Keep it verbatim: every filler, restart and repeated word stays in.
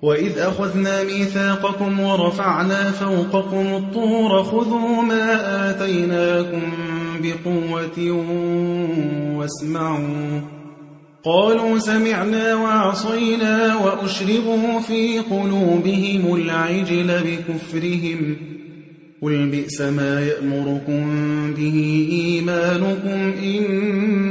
وإذ أخذنا ميثاقكم ورفعنا فوقكم الطور خذوا ما آتيناكم بقوة واسمعوا قالوا سمعنا وعصينا وأشربوا في قلوبهم العجل بكفرهم قل بئس ما يأمركم به إيمانكم إن